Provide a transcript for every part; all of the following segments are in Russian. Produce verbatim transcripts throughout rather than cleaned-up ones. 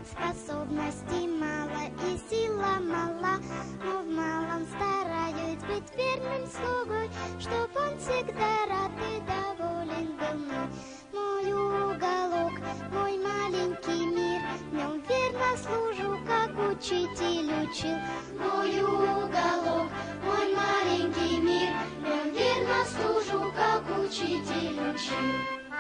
способностей мало и сила мала, но в малом стараюсь быть верным слугой, чтоб он всегда рад и доволен был мной. Мой уголок, мой маленький мир, в нем верно служу, как учитель учил. Мой уголок, мой маленький мир, в нем верно служу, как учитель учил.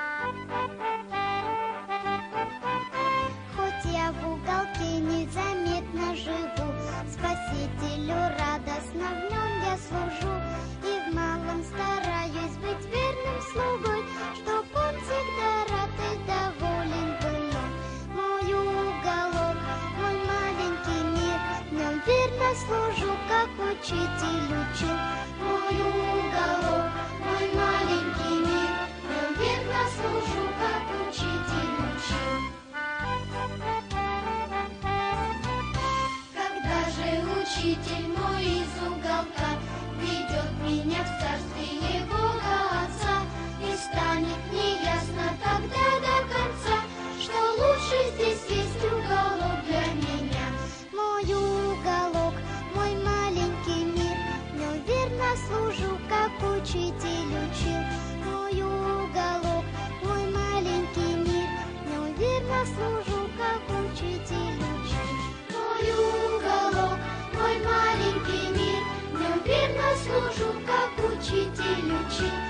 Хоть я в уголке незаметно живу, Спасителю радостно в нем я служу, и в малом стараюсь быть верным слугой, чтоб он всегда рад и доволен был мной. Мой уголок, мой маленький мир, в нем верно служу, как учитель учил. Мой уголок, мой маленький мир, в нем верно служу, как учитель учил. Когда же учитель мой из уголка ведет меня в царствие Бога Отца, и станет неясно тогда до конца, что лучше здесь есть уголок для меня. Мой уголок, мой маленький мир, в нем верно служу, как учитель учил. Мой уголок, мой маленький мир, в нем верно служу, как учитель учил. Мой уголок, мой маленький мир, в нем верно служу, как учитель учил.